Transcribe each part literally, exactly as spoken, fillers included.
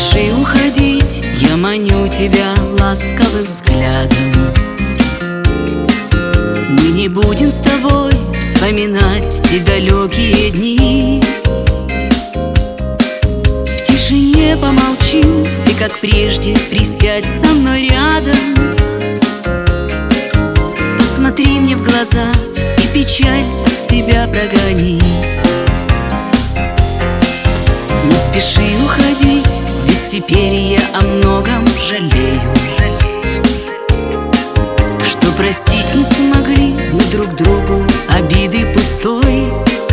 спеши уходить, я маню тебя ласковым взглядом. Мы не будем с тобой вспоминать те далекие дни. В тишине помолчим, и как прежде присядь со мной рядом. Посмотри мне в глаза и печаль от себя прогони. Не спеши уходить, ведь теперь я о многом жалею, что простить не смогли мы друг другу обиды пустой.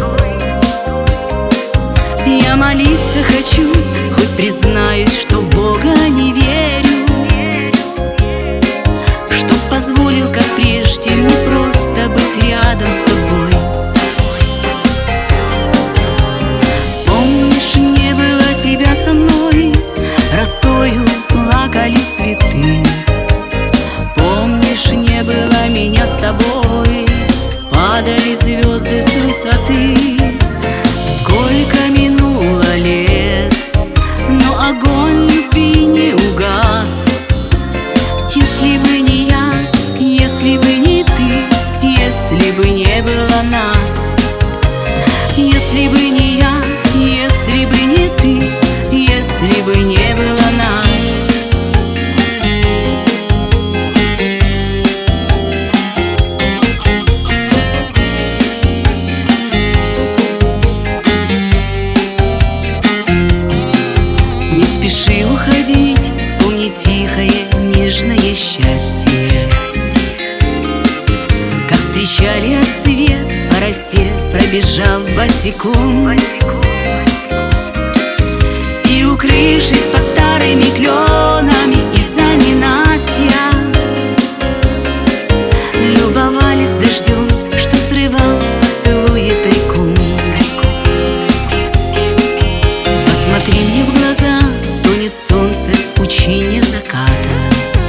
Я молиться хочу, хоть признаюсь, что в Бога не верю, чтоб позволил, как прежде, мне просто быть рядом с тобой. Помнишь, не было тебя со мной, росою плакали цветы. Помнишь, не было меня с тобой, падали звезды с высоты. Сколько минуло лет, но огонь любви не угас. Если бы не я, если бы не ты, если бы не было нас. Если бы не я, если бы не ты, если бы не было нас. Не спеши уходить, вспомни тихое, нежное счастье, как встречали рассвет по росе, пробежав босиком и укрывшись под старыми кленами из-за ненастья, любовались дождем, что срывал поцелуи тайком. Посмотри мне в глаза, тонет солнце в пучине заката.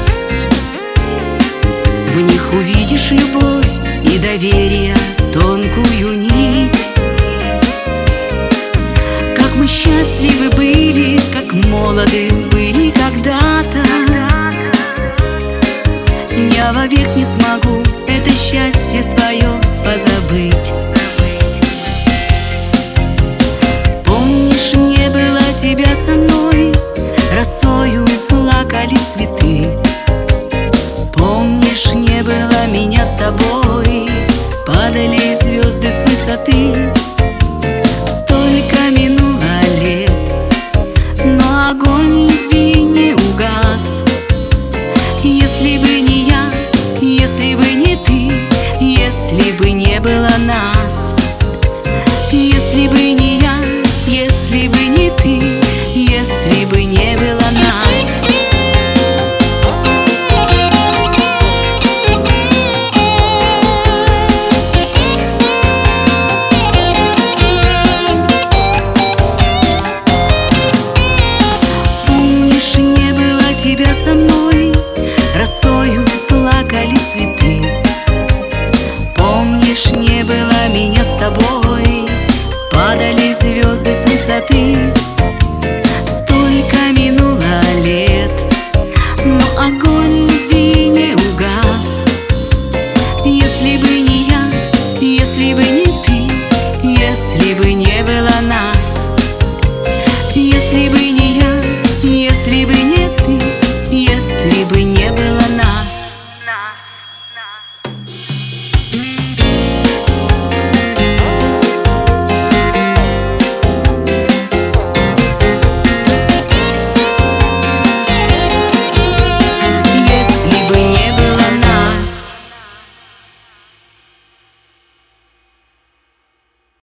В них увидишь любовь и доверие, тонкую нить. Как мы счастливы были, как молоды были когда-то. Я вовек не смогу это счастье свое позабыть. Помнишь, не было тебя со мной, росою плакали цветы. Помнишь, не было меня с тобой, падали звезды с высоты. Столько минуло лет, но огонь любви не угас. Если бы не я, если бы не ты, если бы не было нас. Если бы не я, если бы не ты, если бы не было нас.